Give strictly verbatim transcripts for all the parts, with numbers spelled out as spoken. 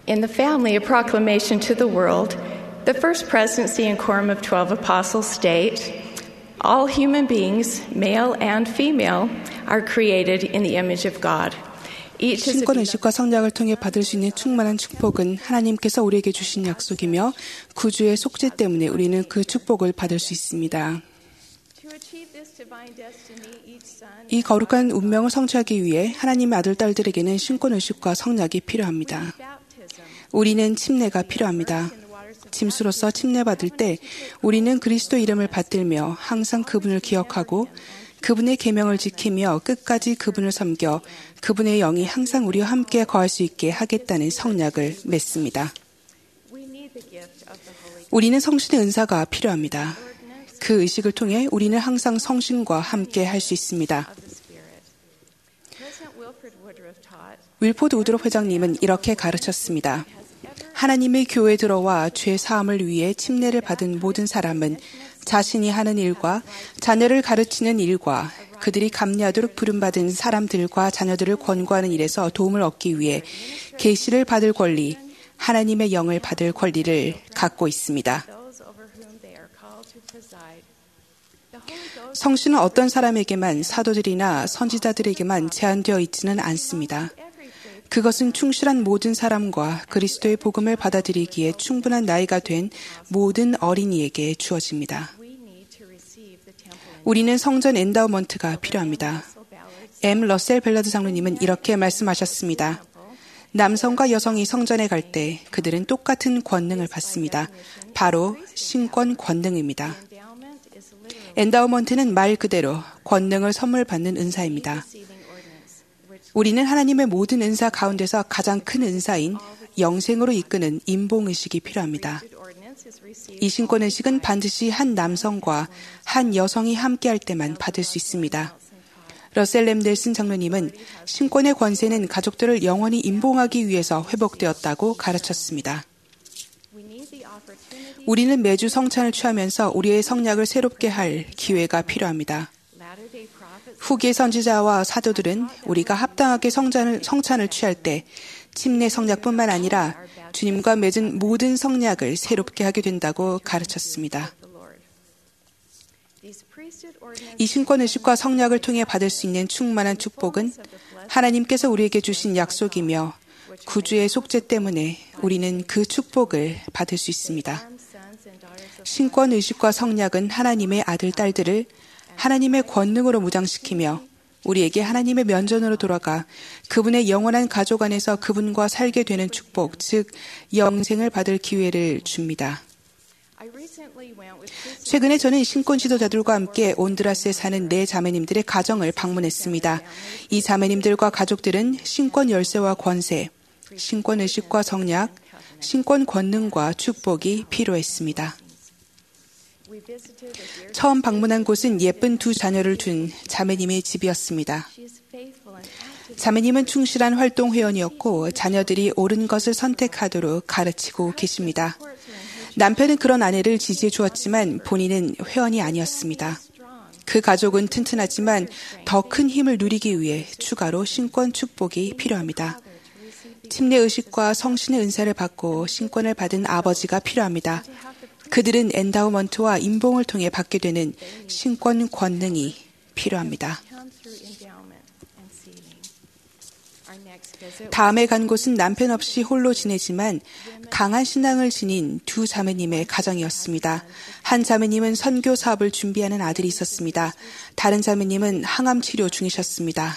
In the family, a proclamation to the world, the first presidency and quorum of twelve apostles state, all human beings, male and female, are created in the image of God. 신권 의식과 성약을 통해 받을 수 있는 충만한 축복은 하나님께서 우리에게 주신 약속이며 구주의 속죄 때문에 우리는 그 축복을 받을 수 있습니다. 이 거룩한 운명을 성취하기 위해 하나님의 아들, 딸들에게는 신권 의식과 성약이 필요합니다. 우리는 침례가 필요합니다. 짐수로서 침례받을 때 우리는 그리스도 이름을 받들며 항상 그분을 기억하고 그분의 계명을 지키며 끝까지 그분을 섬겨 그분의 영이 항상 우리와 함께 거할 수 있게 하겠다는 성약을 맺습니다. 우리는 성신의 은사가 필요합니다. 그 의식을 통해 우리는 항상 성신과 함께 할 수 있습니다. 윌포드 우드롭 회장님은 이렇게 가르쳤습니다. 하나님의 교회에 들어와 죄 사함을 위해 침례를 받은 모든 사람은 자신이 하는 일과 자녀를 가르치는 일과 그들이 감리하도록 부름받은 사람들과 자녀들을 권고하는 일에서 도움을 얻기 위해 계시를 받을 권리, 하나님의 영을 받을 권리를 갖고 있습니다. 성신은 어떤 사람에게만, 사도들이나 선지자들에게만 제한되어 있지는 않습니다. 그것은 충실한 모든 사람과 그리스도의 복음을 받아들이기에 충분한 나이가 된 모든 어린이에게 주어집니다. 우리는 성전 엔다우먼트가 필요합니다. 엠. 러셀 벨라드 장로님은 이렇게 말씀하셨습니다. 남성과 여성이 성전에 갈 때 그들은 똑같은 권능을 받습니다. 바로 신권 권능입니다. 엔다우먼트는 말 그대로 권능을 선물 받는 은사입니다. 우리는 하나님의 모든 은사 가운데서 가장 큰 은사인 영생으로 이끄는 임봉의식이 필요합니다. 이 신권의식은 반드시 한 남성과 한 여성이 함께할 때만 받을 수 있습니다. 러셀 램 넬슨 장로님은 신권의 권세는 가족들을 영원히 임봉하기 위해서 회복되었다고 가르쳤습니다. 우리는 매주 성찬을 취하면서 우리의 성약을 새롭게 할 기회가 필요합니다. 후기 선지자와 사도들은 우리가 합당하게 성찬을, 성찬을 취할 때 침례 성약뿐만 아니라 주님과 맺은 모든 성약을 새롭게 하게 된다고 가르쳤습니다. 이 신권 의식과 성약을 통해 받을 수 있는 충만한 축복은 하나님께서 우리에게 주신 약속이며 구주의 속죄 때문에 우리는 그 축복을 받을 수 있습니다. 신권 의식과 성약은 하나님의 아들, 딸들을 하나님의 권능으로 무장시키며 우리에게 하나님의 면전으로 돌아가 그분의 영원한 가족 안에서 그분과 살게 되는 축복, 즉 영생을 받을 기회를 줍니다. 최근에 저는 신권 지도자들과 함께 온두라스에 사는 네 자매님들의 가정을 방문했습니다. 이 자매님들과 가족들은 신권 열쇠와 권세, 신권 의식과 성약, 신권 권능과 축복이 필요했습니다. 처음 방문한 곳은 예쁜 두 자녀를 둔 자매님의 집이었습니다. 자매님은 충실한 활동 회원이었고 자녀들이 옳은 것을 선택하도록 가르치고 계십니다. 남편은 그런 아내를 지지해 주었지만 본인은 회원이 아니었습니다. 그 가족은 튼튼하지만 더 큰 힘을 누리기 위해 추가로 신권 축복이 필요합니다. 침례 의식과 성신의 은사를 받고 신권을 받은 아버지가 필요합니다. 그들은 엔다우먼트와 임봉을 통해 받게 되는 신권 권능이 필요합니다. 다음에 간 곳은 남편 없이 홀로 지내지만 강한 신앙을 지닌 두 자매님의 가정이었습니다. 한 자매님은 선교 사업을 준비하는 아들이 있었습니다. 다른 자매님은 항암 치료 중이셨습니다.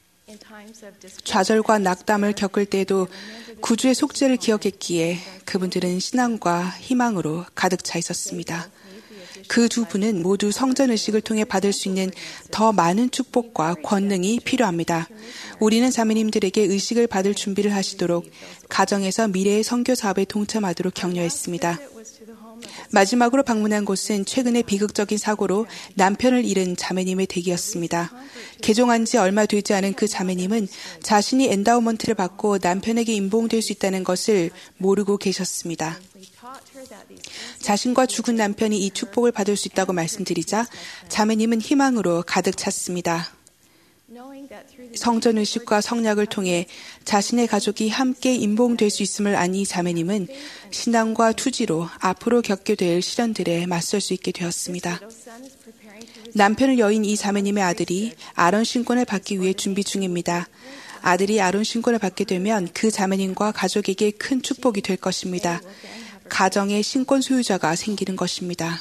좌절과 낙담을 겪을 때에도 구주의 속죄를 기억했기에 그분들은 신앙과 희망으로 가득 차 있었습니다. 그 두 분은 모두 성전 의식을 통해 받을 수 있는 더 많은 축복과 권능이 필요합니다. 우리는 자매님들에게 의식을 받을 준비를 하시도록 가정에서 미래의 선교 사업에 동참하도록 격려했습니다. 마지막으로 방문한 곳은 최근의 비극적인 사고로 남편을 잃은 자매님의 댁이었습니다. 개종한 지 얼마 되지 않은 그 자매님은 자신이 엔다우먼트를 받고 남편에게 임봉될 수 있다는 것을 모르고 계셨습니다. 자신과 죽은 남편이 이 축복을 받을 수 있다고 말씀드리자 자매님은 희망으로 가득 찼습니다. 성전의식과 성약을 통해 자신의 가족이 함께 임봉될 수 있음을 안 이 자매님은 신앙과 투지로 앞으로 겪게 될 시련들에 맞설 수 있게 되었습니다. 남편을 여인 이 자매님의 아들이 아론 신권을 받기 위해 준비 중입니다. 아들이 아론 신권을 받게 되면 그 자매님과 가족에게 큰 축복이 될 것입니다. 가정의 신권 소유자가 생기는 것입니다.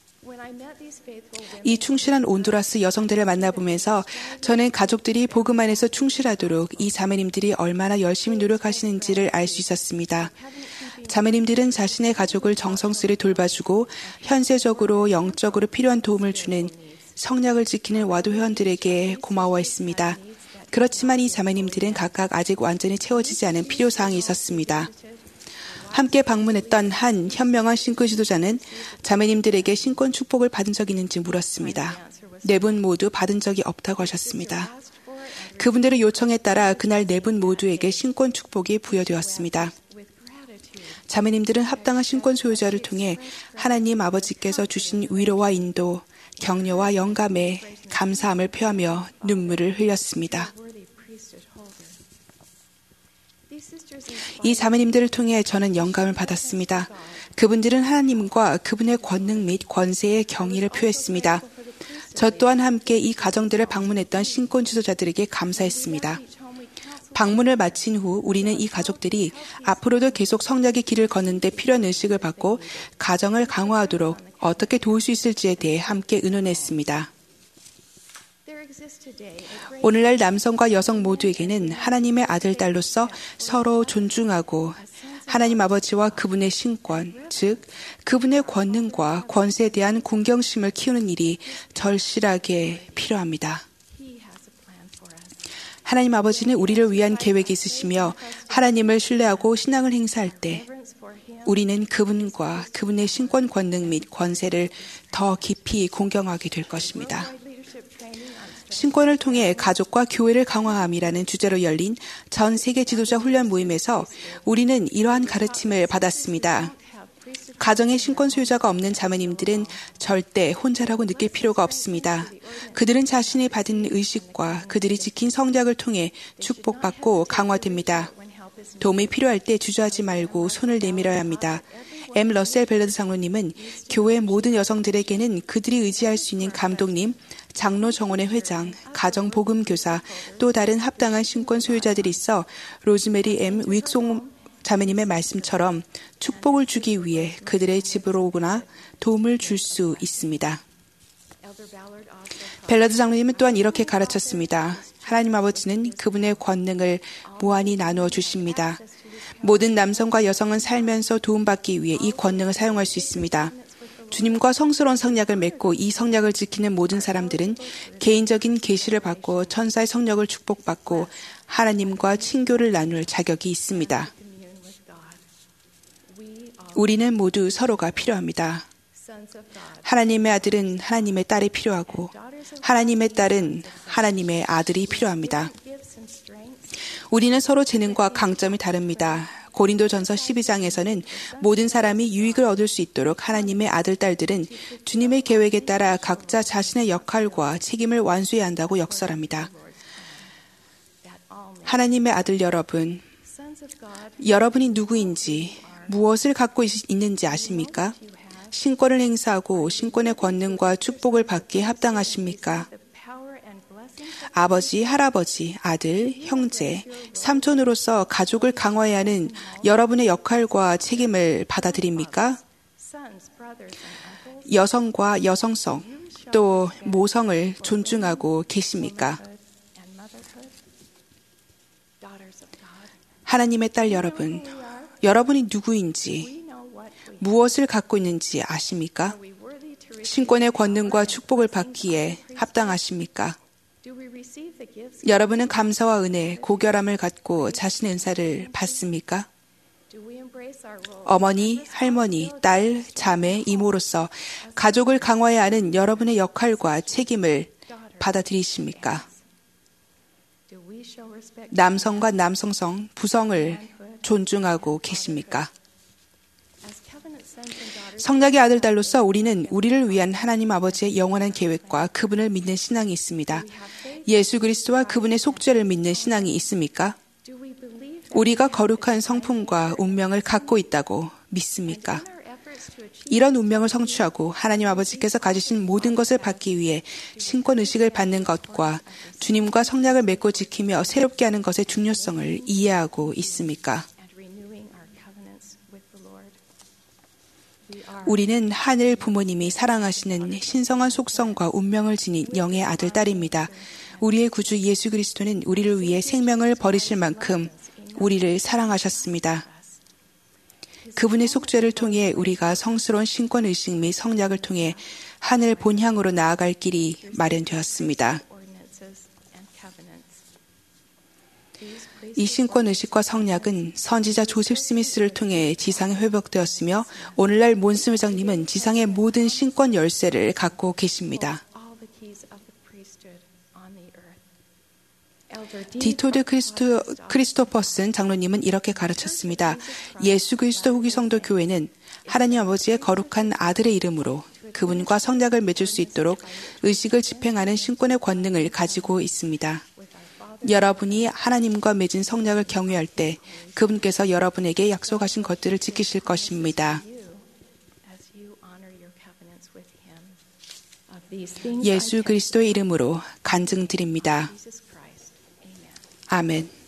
이 충실한 온두라스 여성들을 만나보면서 저는 가족들이 복음 안에서 충실하도록 이 자매님들이 얼마나 열심히 노력하시는지를 알 수 있었습니다. 자매님들은 자신의 가족을 정성스레 돌봐주고 현세적으로 영적으로 필요한 도움을 주는 성약을 지키는 와도 회원들에게 고마워했습니다. 그렇지만 이 자매님들은 각각 아직 완전히 채워지지 않은 필요사항이 있었습니다. 함께 방문했던 한 현명한 신권 지도자는 자매님들에게 신권 축복을 받은 적이 있는지 물었습니다. 네 분 모두 받은 적이 없다고 하셨습니다. 그분들의 요청에 따라 그날 네 분 모두에게 신권 축복이 부여되었습니다. 자매님들은 합당한 신권 소유자를 통해 하나님 아버지께서 주신 위로와 인도, 격려와 영감에 감사함을 표하며 눈물을 흘렸습니다. 이 자매님들을 통해 저는 영감을 받았습니다. 그분들은 하나님과 그분의 권능 및 권세의 경의를 표했습니다. 저 또한 함께 이 가정들을 방문했던 신권 지도자들에게 감사했습니다. 방문을 마친 후 우리는 이 가족들이 앞으로도 계속 성약의 길을 걷는 데 필요한 의식을 받고 가정을 강화하도록 어떻게 도울 수 있을지에 대해 함께 의논했습니다. 오늘날 남성과 여성 모두에게는 하나님의 아들, 딸로서 서로 존중하고 하나님 아버지와 그분의 신권, 즉 그분의 권능과 권세에 대한 공경심을 키우는 일이 절실하게 필요합니다. 하나님 아버지는 우리를 위한 계획이 있으시며 하나님을 신뢰하고 신앙을 행사할 때 우리는 그분과 그분의 신권 권능 및 권세를 더 깊이 공경하게 될 것입니다. 신권을 통해 가족과 교회를 강화함이라는 주제로 열린 전 세계 지도자 훈련 모임에서 우리는 이러한 가르침을 받았습니다. 가정의 신권 소유자가 없는 자매님들은 절대 혼자라고 느낄 필요가 없습니다. 그들은 자신이 받은 의식과 그들이 지킨 성약을 통해 축복받고 강화됩니다. 도움이 필요할 때 주저하지 말고 손을 내밀어야 합니다. 엠. 러셀 벨러드 장로님은 교회 모든 여성들에게는 그들이 의지할 수 있는 감독님, 장로 정원의 회장, 가정 복음교사, 또 다른 합당한 신권 소유자들이 있어 로즈메리 엠. 윅송 자매님의 말씀처럼 축복을 주기 위해 그들의 집으로 오거나 도움을 줄 수 있습니다. 벨러드 장로님은 또한 이렇게 가르쳤습니다. 하나님 아버지는 그분의 권능을 무한히 나누어 주십니다. 모든 남성과 여성은 살면서 도움받기 위해 이 권능을 사용할 수 있습니다. 주님과 성스러운 성약을 맺고 이 성약을 지키는 모든 사람들은 개인적인 계시를 받고 천사의 성령을 축복받고 하나님과 친교를 나눌 자격이 있습니다. 우리는 모두 서로가 필요합니다. 하나님의 아들은 하나님의 딸이 필요하고 하나님의 딸은 하나님의 아들이 필요합니다. 우리는 서로 재능과 강점이 다릅니다. 고린도전서 십이 장에서는 모든 사람이 유익을 얻을 수 있도록 하나님의 아들, 딸들은 주님의 계획에 따라 각자 자신의 역할과 책임을 완수해야 한다고 역설합니다. 하나님의 아들 여러분, 여러분이 누구인지, 무엇을 갖고 있는지 아십니까? 신권을 행사하고 신권의 권능과 축복을 받기에 합당하십니까? 아버지, 할아버지, 아들, 형제, 삼촌으로서 가족을 강화해야 하는 여러분의 역할과 책임을 받아들입니까? 여성과 여성성, 또 모성을 존중하고 계십니까? 하나님의 딸 여러분, 여러분이 누구인지, 무엇을 갖고 있는지 아십니까? 신권의 권능과 축복을 받기에 합당하십니까? 여러분은 감사와 은혜, 고결함을 갖고 자신의 은사를 받습니까? 어머니, 할머니, 딸, 자매, 이모로서 가족을 강화해야 하는 여러분의 역할과 책임을 받아들이십니까? 남성과 남성성, 부성을 존중하고 계십니까? 성약의 아들, 딸로서 우리는 우리를 위한 하나님 아버지의 영원한 계획과 그분을 믿는 신앙이 있습니다. 예수 그리스도와 그분의 속죄를 믿는 신앙이 있습니까? 우리가 거룩한 성품과 운명을 갖고 있다고 믿습니까? 이런 운명을 성취하고 하나님 아버지께서 가지신 모든 것을 받기 위해 신권의식을 받는 것과 주님과 성약을 맺고 지키며 새롭게 하는 것의 중요성을 이해하고 있습니까? 우리는 하늘 부모님이 사랑하시는 신성한 속성과 운명을 지닌 영의 아들, 딸입니다. 우리의 구주 예수 그리스도는 우리를 위해 생명을 버리실 만큼 우리를 사랑하셨습니다. 그분의 속죄를 통해 우리가 성스러운 신권의식 및 성약을 통해 하늘 본향으로 나아갈 길이 마련되었습니다. 이 신권의식과 성약은 선지자 조셉 스미스를 통해 지상에 회복되었으며 오늘날 몬스 회장님은 지상의 모든 신권 열쇠를 갖고 계십니다. 디토드 크리스토, 크리스토퍼슨 장로님은 이렇게 가르쳤습니다. 예수 그리스도 후기 성도 교회는 하나님 아버지의 거룩한 아들의 이름으로 그분과 성약을 맺을 수 있도록 의식을 집행하는 신권의 권능을 가지고 있습니다. 여러분이 하나님과 맺은 성약을 경외할 때 그분께서 여러분에게 약속하신 것들을 지키실 것입니다. 예수 그리스도의 이름으로 간증드립니다. 아멘.